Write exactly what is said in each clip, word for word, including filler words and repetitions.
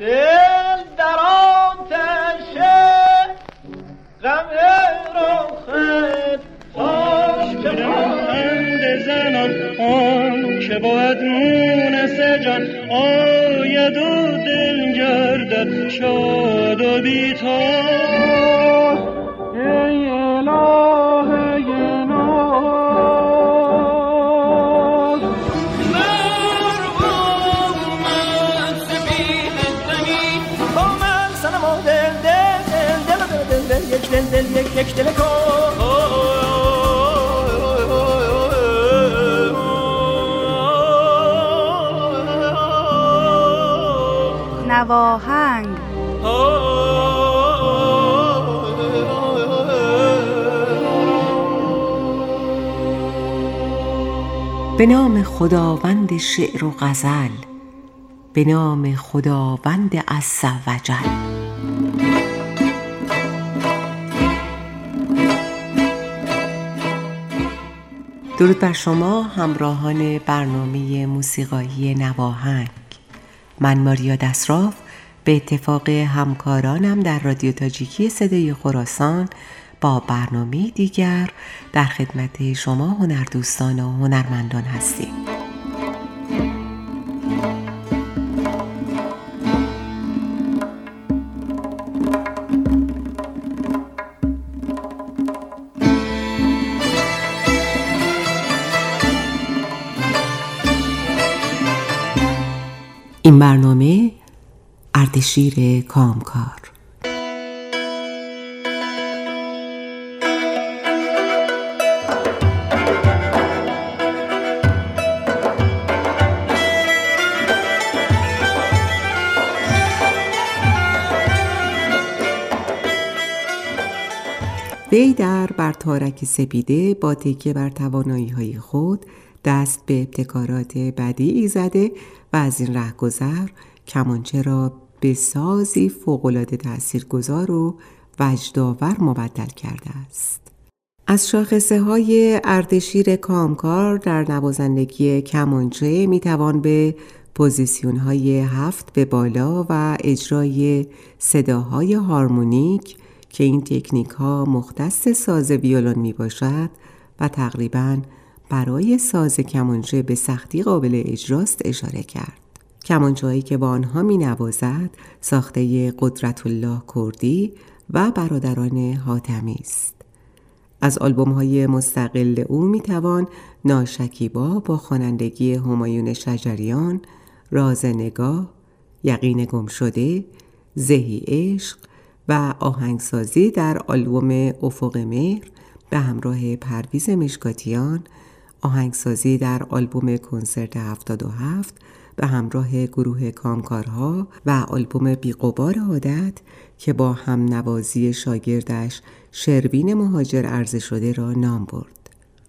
دل در آتش غم رخت تاش که بند زنان آن که باید مونس جان آید و دل گردد شاد و بیتار ای الهه ناز مرغومت سبیل زمین با من سنم و دل دل دل دل دل دل یک دل دل یک یک دل کن نواهنگ. به نام خداوند شعر و غزل، به نام خداوند عز و جل. درود بر شما همراهان برنامه موسیقایی نواهنگ. من ماریا دسراف به اتفاق همکارانم در رادیو تاجیکی صدای خراسان با برنامه دیگر در خدمت شما هنردوستان و هنرمندان هستیم. این برنامه اردشیر کامکار. وی در بر تارک سپیده با تکیه بر توانایی‌های خود دست به ابتکارات بدیعی زده و از این رهگذر کمانچه را به سازی فوق‌العاده تأثیرگذار و وجدآور مبدل کرده است. از شاخصه‌های اردشیر کامکار در نوازندگی کمانچه میتوان به پوزیسیون‌های هفت به بالا و اجرای صداهای هارمونیک که این تکنیک‌ها مختص ساز ویولون میباشد و تقریباً برای ساز کمانچه به سختی قابل اجراست اشاره کرد. کمانچه‌هایی که با آنها می نوازد ساخته قدرت الله کردی و برادران حاتمی است. از آلبوم‌های مستقل او می توان ناشکیبا با خوانندگی همایون شجریان، راز نگاه، یقین گمشده، زهی عشق و آهنگسازی در آلبوم افق مهر به همراه پرویز مشکاتیان، آهنگسازی در آلبوم کنسرت هفتاد و هفت به همراه گروه کامکارها و آلبوم بی‌غبار عادت که با هم نوازی شاگردش شروین مهاجر عرضه شده را نام برد.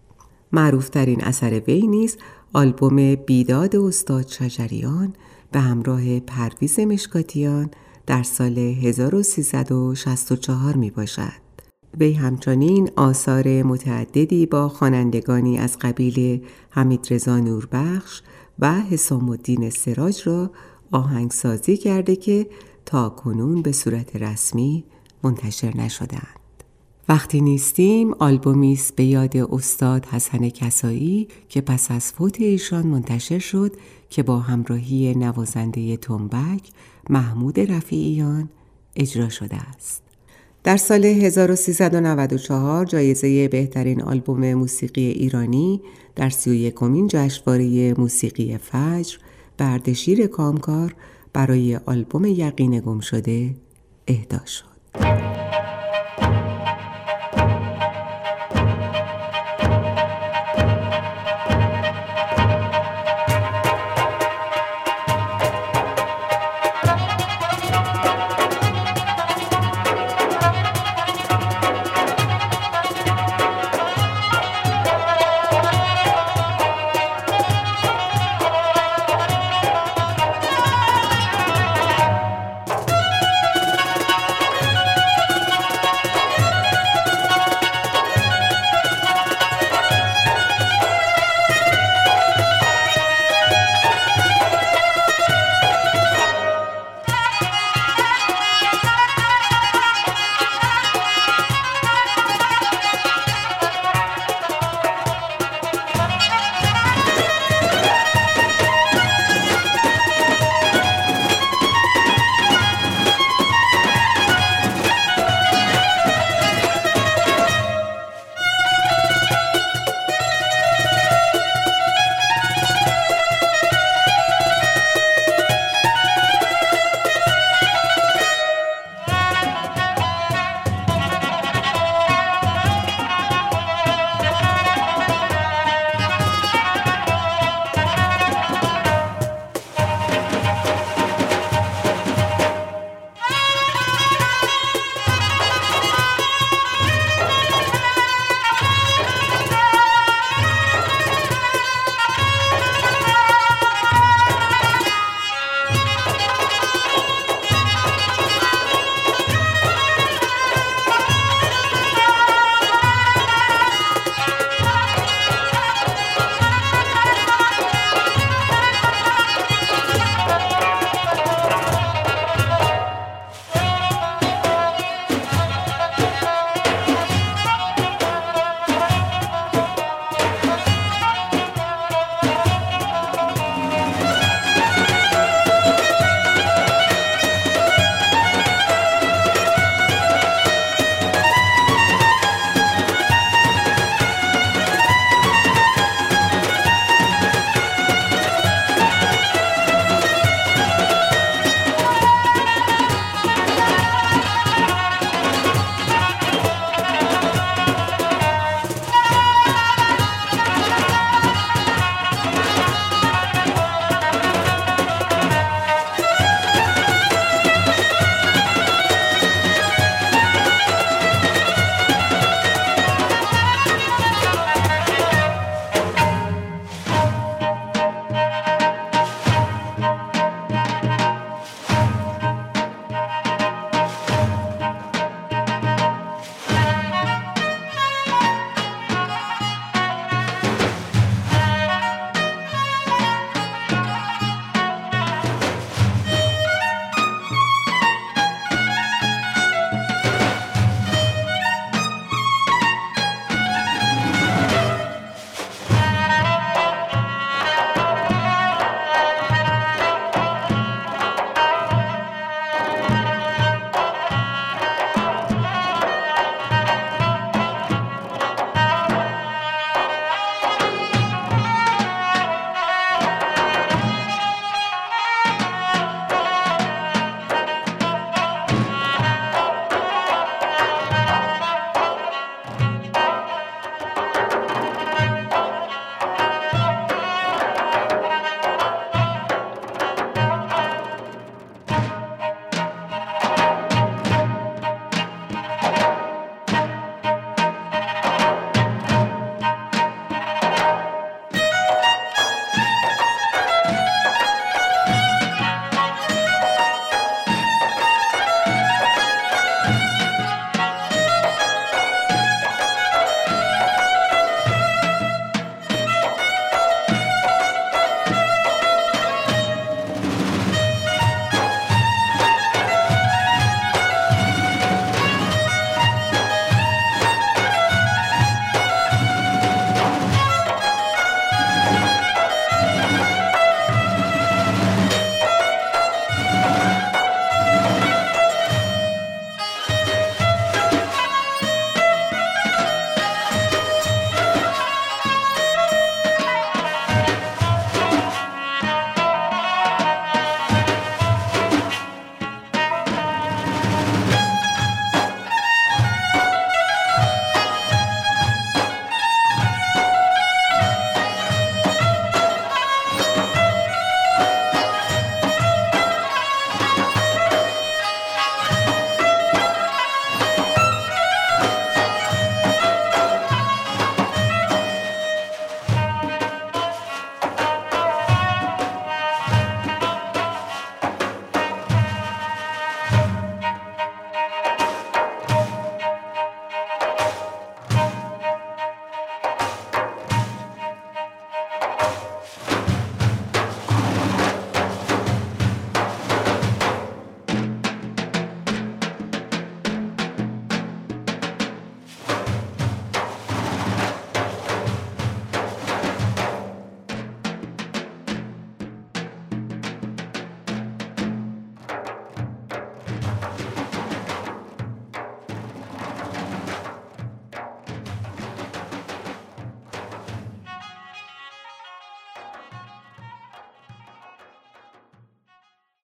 معروفترین اثر وی نیز آلبوم بیداد استاد شجریان به همراه پرویز مشکاتیان در سال هزار و سیصد و شصت و چهار می باشد. وی همچنین آثار متعددی با خوانندگانی از قبیل حمیدرضا نوربخش و حسام الدین سراج را آهنگسازی کرده که تا کنون به صورت رسمی منتشر نشدند. وقتی نیستیم آلبومی است به یاد استاد حسن کسایی که پس از فوت ایشان منتشر شد که با همراهی نوازنده تنبک محمود رفیعیان اجرا شده است. در سال هزار و سیصد و نود و چهار جایزه بهترین آلبوم موسیقی ایرانی در سی و یکمین جشنواره موسیقی فجر به اردشیر کامکار برای آلبوم یقین گمشده اهدا شد.